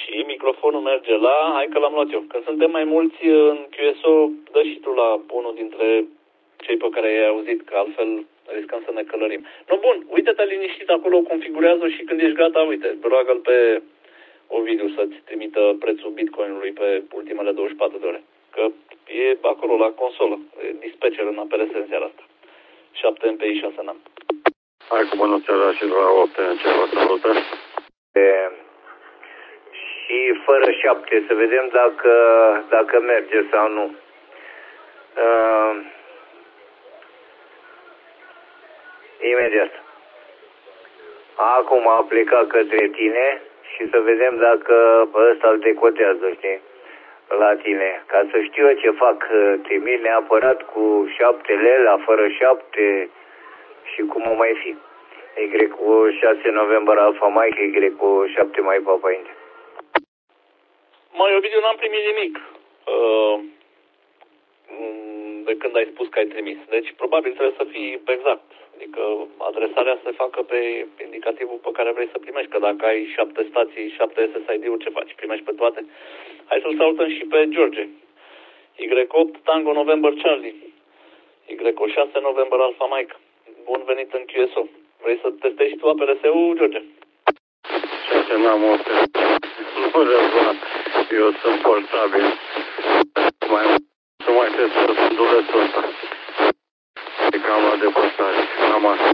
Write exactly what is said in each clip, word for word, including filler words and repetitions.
Și microfonul merge la... Hai că l-am luat eu. Când suntem mai mulți în Q S O, dă și tu la unul dintre cei pe care i-ai auzit, că altfel riscăm să ne călărim. No, bun, uite-te liniștit acolo, configurează și când ești gata, uite, roagă-l pe Ovidiu să-ți trimită prețul Bitcoinului pe ultimele douăzeci și patru de ore. Că e acolo la consolă, e dispatcher în A P R S în seara asta. șapte M P I, șase N A M. Hai cu bună seara și la opt N C, vă salută. Și fără șapte, să vedem dacă, dacă merge sau nu. Uh, imediat. Acum a plecat către tine și să vedem dacă ăsta îl decodează, știi, la tine. Ca să știu eu ce fac, trimit neapărat cu șaptele la fără șapte și cum o mai fi. Y cu șase noiembrie Alfa Mike, Y cu șapte mai Papa India. Măi, Ovidiu, n-am primit nimic uh, de când ai spus că ai trimis. Deci, probabil trebuie să fii exact. Adică adresarea se facă pe indicativul pe care vrei să primești. Că dacă ai șapte stații, șapte S S I D-uri, ce faci? Primești pe toate? Hai să-l salutăm și pe George. Y opt Tango November Charlie. Y șase November Alpha Mike. Bun venit în Q S O. Vrei să testezi tu A P R S-ul, George? șase n-am o Nu Răzvan, eu sunt portabil. Mai, să mai testez dulețul ăsta. E cam la depărtare. Am asta.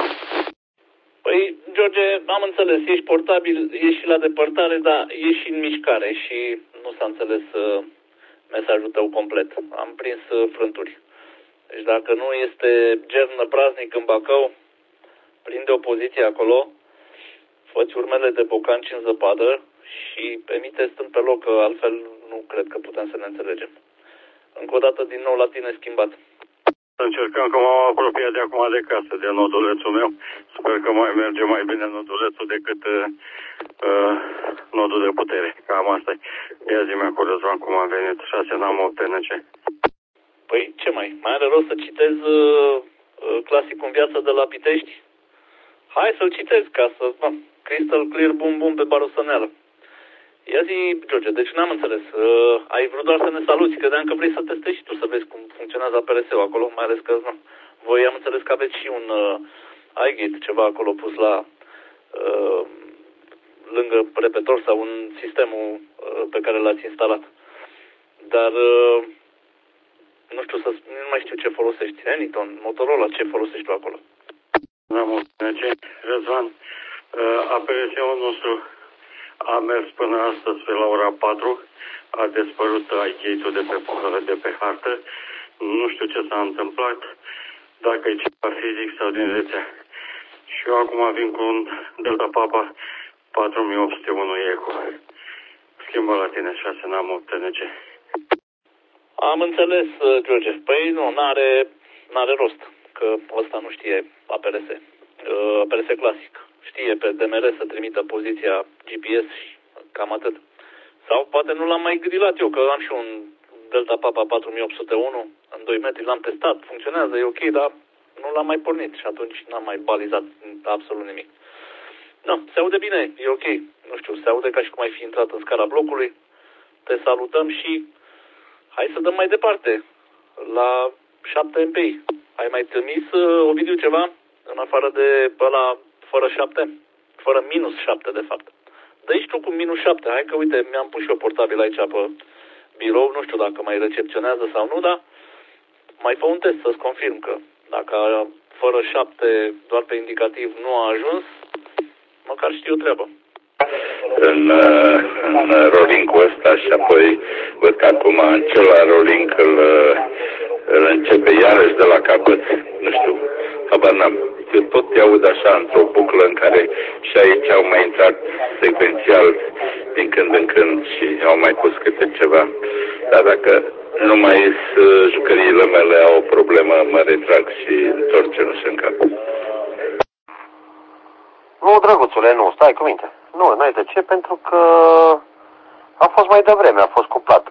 Păi, George, am înțeles, ești portabil, ești și la depărtare, dar ești și în mișcare și nu s-a înțeles uh, mesajul tău complet. Am prins uh, frânturi. Deci dacă nu este gernă praznic în Bacău, prinde o poziție acolo, fă-ți urmele de bocanci în zăpadă și emite stând pe loc, că altfel nu cred că putem să ne înțelegem. Încă o dată din nou la tine schimbat. Încercăm că m-am apropiat de acum de casă, de nodulețul meu. Sper că mai merge mai bine nodulețul decât uh, nodul de putere. Cam asta e. Ia zi-mi acolo, Răzvan, cum am venit. șase n-am opt N C. Păi ce mai? Mai are rost să citez uh, uh, clasicul în viață de la Pitești? Hai să-l citesc ca să... Bă, Crystal Clear, bum bum pe barosăneală. Ia zi, George, deci n-am înțeles. Uh, ai vrut doar să ne saluți. Credeam că vrei să testezi și tu, să vezi cum funcționează A P R S-ul acolo, mai ales că nu. Voi am înțeles că aveți și un uh, iGate, ceva acolo pus la uh, lângă repetor sau un sistemul uh, pe care l-ați instalat. Dar uh, nu știu, să, nu mai știu ce folosești. Anyton, Motorola, ce folosești tu acolo? N-am o ce, Răzvan, uh, A P R S-ul nostru a mers până astăzi pe la ora patru, a dispărut iGate-ul de pe, de pe hartă, nu știu ce s-a întâmplat, dacă e ceva fizic sau din rețea. Și eu acum vin cu un Delta Papa patru mii opt sute unu Eco. Schimbă la tine șase n-am opt N C. Am înțeles, George. Păi nu, n-are, n-are rost, că ăsta nu știe A P R S. A P R S clasic. Știe pe D M R să trimită poziția G P S și cam atât. Sau poate nu l-am mai grilat eu, că am și un Delta Papa patru mii opt sute unu în doi metri, l-am testat, funcționează, e ok, dar nu l-am mai pornit și atunci n-am mai balizat absolut nimic. Nu, se aude bine, e ok. Nu știu, se aude ca și cum ai fi intrat în scara blocului. Te salutăm și hai să dăm mai departe la șapte M P I. Ai mai trimis, Ovidiu, ceva în afară de ăla fără șapte? Fără minus șapte, de fapt. Dă-i tu cu minus șapte. Hai că, uite, mi-am pus și eu portabil aici pe birou. Nu știu dacă mai recepționează sau nu, dar mai fă un test să-ți confirm că dacă fără șapte, doar pe indicativ, nu a ajuns, măcar știu treabă. În, în rolling-ul ăsta și apoi văd că acum în celălalt rolling îl, îl începe iarăși de la capăt. Nu știu, habar n-am. Eu tot te aud așa într-o buclă în care și aici au mai intrat secvențial din când în când și au mai pus câte ceva. Dar dacă nu mai ies jucăriile mele au o problemă, mă retrag și întorc cenușă în cap. Nu, drăguțule, nu, stai cu minte. Nu, n-ai de ce, pentru că a fost mai devreme, a fost cuplat.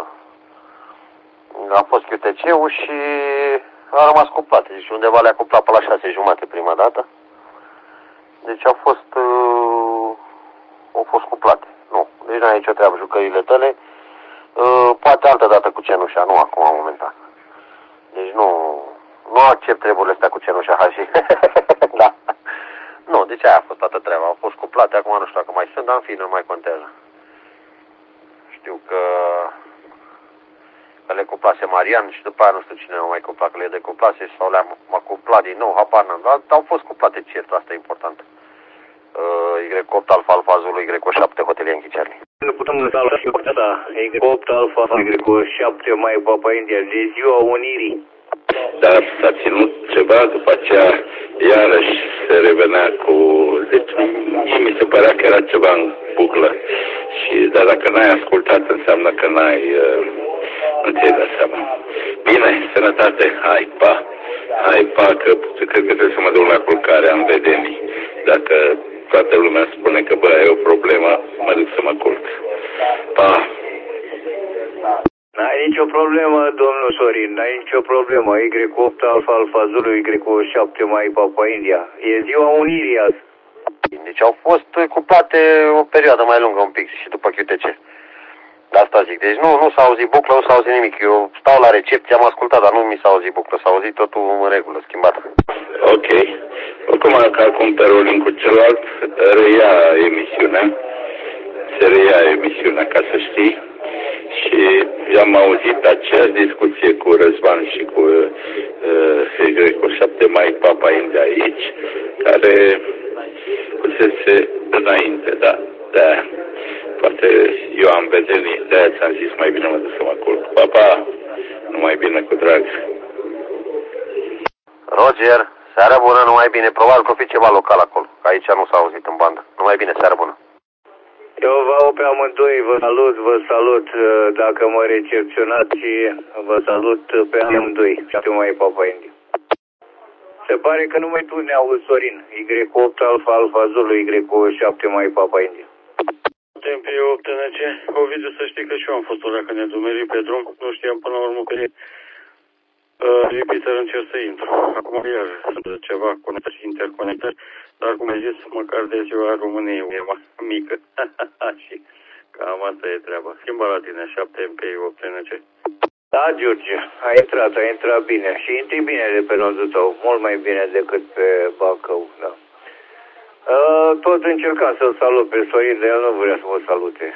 A fost Q T C-ul și a rămas cuplat. Deci undeva le-a cuplat pe la șase jumate prima dată. Deci au fost, uh, au fost cuplate. Nu, Deci n-ai nicio treabă jucările tale. Uh, poate altă dată cu cenușa, nu acum momentan. Deci nu, nu accept treburile astea cu cenușa hașii. Da. Nu, deci aia a fost toată treaba. Au fost cuplate, acum nu știu dacă mai sunt, dar în fine, nu mai contează. Știu că, că le cuplase Marian și după aia nu știu cine mai cupla, că le decuplase sau le-am cuplat din nou, habar n-am, dar au fost cuplate certul, asta e important. Uh, Y opt Alfa Alfa Zulu, Y șapte Hotel Yankee Charlie. Nu putem lăsa la asta, Y opt Alfa Y șapte mai Papa India, de ziua Unirii. Dar s-a ținut ceva, după aceea iarăși se revenea cu... Deci mie mi se părea că era ceva în buclă. Și, dar dacă n-ai ascultat, înseamnă că n-ai... Uh, nu ți-ai dat seama. Bine, sănătate, hai, pa. Hai, pa, că cred că trebuie să mă duc la culcare, am vedenii. Dacă toată lumea spune că, bă, e o problemă, mă duc să mă culc. Pa. N-ai nicio problemă, domnul Sorin, n-ai nicio problemă. Y opt Alfa Alfa Zulu, Y șapte mai Papa India. E ziua Unirii azi. Deci au fost cuplate o perioadă mai lungă un pic și după Q T C. Asta zic. Deci nu, nu s-a auzit buclă, nu s-a auzit nimic. Eu stau la recepție, am ascultat, dar nu mi s-a auzit buclă. S-a auzit totul în regulă, schimbat. Ok. Oricum, acum pe rolling cu celălalt, reia emisiunea. Se reia emisiunea, ca să știi. Și am auzit aceeași discuție cu Răzvan și cu uh, Y șapte mai Papa India aici, care fusese înainte, da, de-aia. Poate eu am vedenii, de-aia ți-am zis mai bine mă duc să mă culc. Papa, numai bine cu drag. Roger, seara bună, numai bine. Probabil că o fi ceva local acolo, că aici nu s-a auzit în bandă. Numai bine, seara bună. Eu vă pe amândoi, vă salut, vă salut dacă mă recepționați și vă salut pe amândoi. Știu mai Papa India. Se pare că numai tu ne auzi, Sorin. Y opt Alfa Alfa Zulu, Y șapte mai Papa India. T M P opt N C, Ovidiu, să știi că și eu am fost o dacă nedumerit pe drum. Nu știam până la urmă că e uh, repeater, încerc să intru. Acum iar sunt ceva conectări și interconectări, dar cum ai zis, măcar de ziua României e mică. Și cam asta e treaba. Schimba la tine, șapte M P opt N C. Da, George, a intrat, a intrat bine. Și intri bine de pe nodul tău, mult mai bine decât pe Bacău, da. Uh, tot încercam să-l salut pe Sorin, dar el nu vrea să mă salute.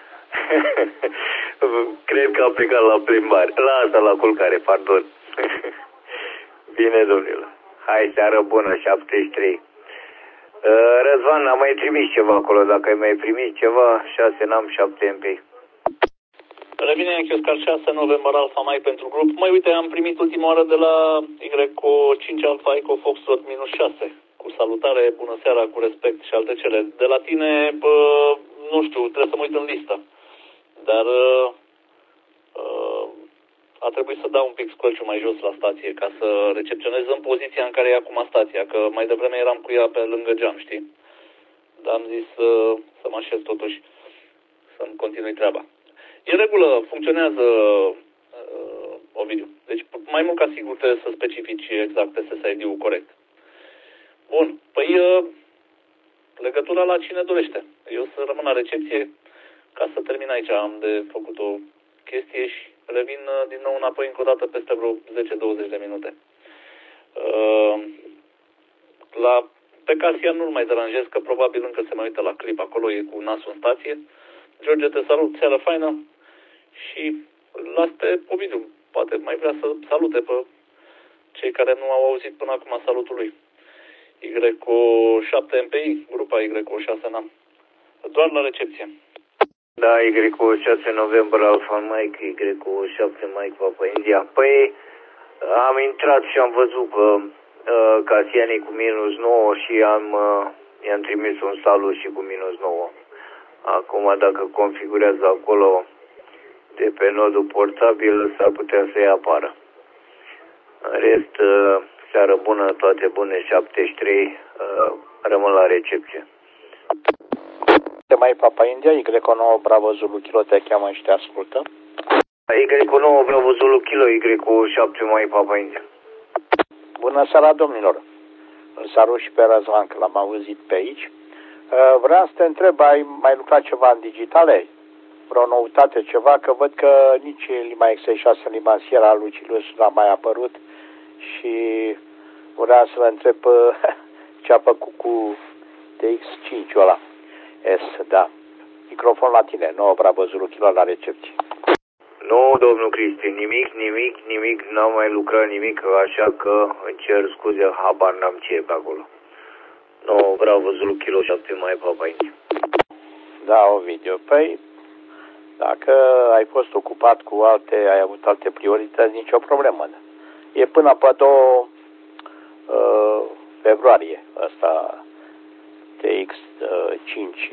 Cred că a plecat la plimbare, la asta, la culcare, pardon. Bine, domnilor. Hai, seară bună, șaptezeci și trei. Uh, Răzvan, am mai trimis ceva acolo, dacă ai mai primit ceva, șase n-am, șapte M P. Revine în Chioscar șase, November Alpha Mai pentru grup. Mai uite, am primit ultima oară de la Y cinci Alpha Eco Foxtrot minus șase. Cu salutare, bună seara, cu respect și alte cele. De la tine, bă, nu știu, trebuie să mă uit în listă. Dar uh, a trebuit să dau un pic scrolciul mai jos la stație ca să recepționez în poziția în care e acum stația, că mai devreme eram cu ea pe lângă geam, știi? Dar am zis uh, să mă așez totuși, să-mi continui treaba. E regulă, funcționează, uh, Ovidiu. Deci mai mult ca sigur trebuie să specifici exact S S I D-ul corect. Bun, păi uh, legătura la cine dorește. Eu să rămân la recepție ca să termin aici. Am de făcut o chestie și revin uh, din nou înapoi încă o dată peste vreo zece douăzeci de minute. Uh, la, pe Casian nu-l mai deranjez, că probabil încă se mai uită la clip. Acolo e cu nasul în stație. George, te salut, seară faină. Și las pe Ovidiu. Poate mai vrea să salute pe cei care nu au auzit până acum salutul lui. Y șapte M P I, grupa Y șase N A. Doar la recepție. Da, Y șase November Alpha Mike, Y șapte Mike Papa India. Păi am intrat și am văzut că uh, Casianii cu minus nouă și am uh, i-am trimis un salut și cu minus nouă. Acum dacă configurează acolo de pe nodul portabil, s-ar putea să-i apară. În rest, uh, seară bună, toate bune, șaptezeci și trei, uh, rămân la recepție. Mai Papa India, Y nouă Bravo Zulu Kilo te cheamă și te ascultă. Y nouă Bravo Zulu Kilo, Y șapte mai Papa India. Bună seara, domnilor. Îl salut și pe Răzvan, că l-am auzit pe aici. Uh, vreau să te întreb, ai mai lucrat ceva în digitale? Vreo noutate, ceva? Că văd că nici Lima X șase în limansiera a lui Cilius n-a mai apărut și vreau să vă întreb uh, ce a făcut cu T X cinci ăla. S, da. Microfon la tine, nouă Bravo Zulu Kilo la recepție. Nu, domnul Cristi, nimic, nimic, nimic, n-am mai lucrat nimic, așa că îmi cer scuze, habar n-am ce e pe acolo. Nu, Bravo Zulu Kilo șapte mai papaini. Da, Ovidiu, păi, dacă ai fost ocupat cu alte, ai avut alte priorități, nicio problemă. E până pe doi uh, februarie, ăsta T X cinci.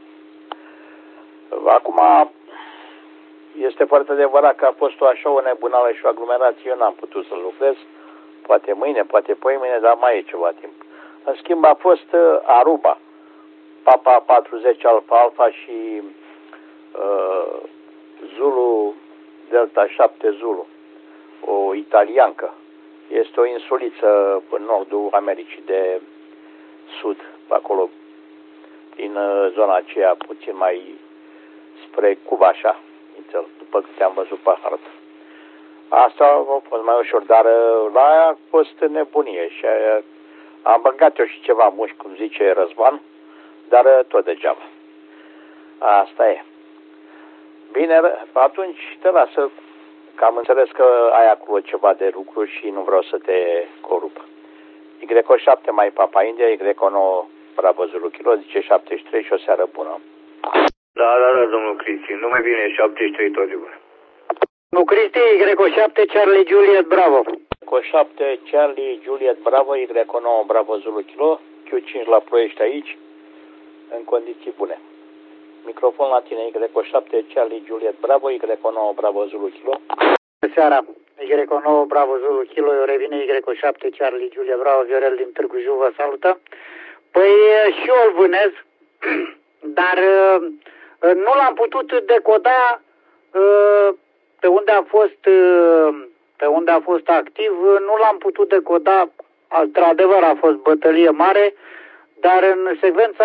Acum, este foarte adevărat că a fost o așa o nebunală și o aglomerație, eu n-am putut să lucrez, poate mâine, poate poimâine, dar mai e ceva timp. În schimb, a fost uh, Aruba, Papa patruzeci Alfa Alfa și uh, Zulu Delta șapte Zulu, o italiancă. Este o insuliță în nordul Americii de sud, acolo, din uh, zona aceea puțin mai spre Cuba, așa, după câte am văzut pe hartă. Asta a fost mai ușor, dar la aia a fost nebunie și aia, am băgat eu și ceva mușchi, cum zice Răzvan, dar tot degeaba. Asta e. Bine, atunci te lasă, că am înțeles că ai acolo ceva de lucru și nu vreau să te corup. Y șapte mai Papa India, Y nouă Bravo Zulu Kilo, zice șaptezeci și trei și o seară bună. Da, da, da, domnul Cristi, nu mai bine, șaptezeci și trei tot de bun. Nu, Cristi, Y șapte Charlie Juliet Bravo. Y șapte Charlie Juliet Bravo, Y nouă Bravo Zulu Kilo, Q cinci la Ploiești aici, în condiții bune. Microfon la tine, Y șapte Charlie Juliet Bravo, Y nouă Bravo Zulu Kilo. Seara, Y nouă Bravo Zulu Kilo, eu revine Y șapte Charlie Juliet Bravo, Viorel din Târgu Jiu vă salută. Păi și eu îl vânez, dar nu l-am putut decoda pe unde a fost pe unde a fost activ, nu l-am putut decoda, într-adevăr a fost bătălie mare, dar în secvența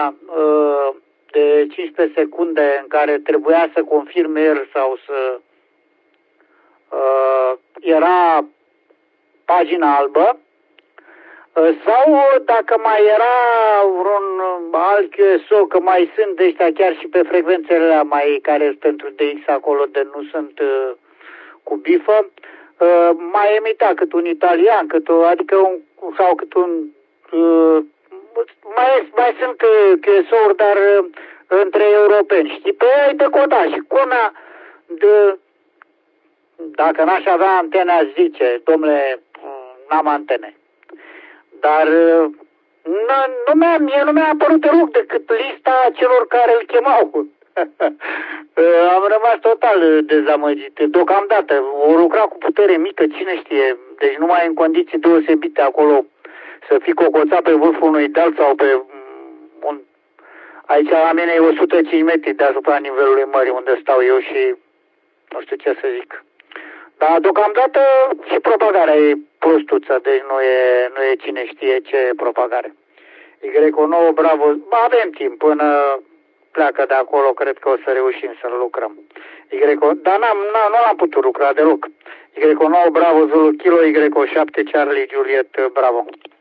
de cincisprezece secunde în care trebuia să confirme el sau să era pagina albă, sau dacă mai era vreun alt Q S O, că mai sunt de ăștia chiar și pe frecvențele mai care sunt pentru D X acolo, de nu sunt uh, cu bifă, uh, mai emita cât un italian, cât o, adică un, sau cât un uh, mai, mai sunt uh, Q S O-uri, dar uh, între europeni, știi, pe ei decoda și culmea de, dacă n-aș avea antene, aș zice, domnule, n-am antene. Dar nu, nu mi-a, mie nu mi-a apărut deloc decât lista celor care îl chemau. Am rămas total dezamăgit. Deocamdată, o lucra cu putere mică, cine știe, deci numai în condiții deosebite acolo, să fii cocoțat pe vârful unui deal sau pe un... Aici la mine e o sută cinci metri deasupra nivelului mării unde stau eu și nu știu ce să zic. Dar deocamdată și propagarea e prostuță, deci nu e, nu e cine știe ce propagare. Y nouă Bravo, avem timp până pleacă de acolo, cred că o să reușim să lucrăm. Y, dar n-am, n-am, nu am putut lucra deloc. Y nouă Bravo Zulu Kilo, Y șapte Charlie Juliet Bravo.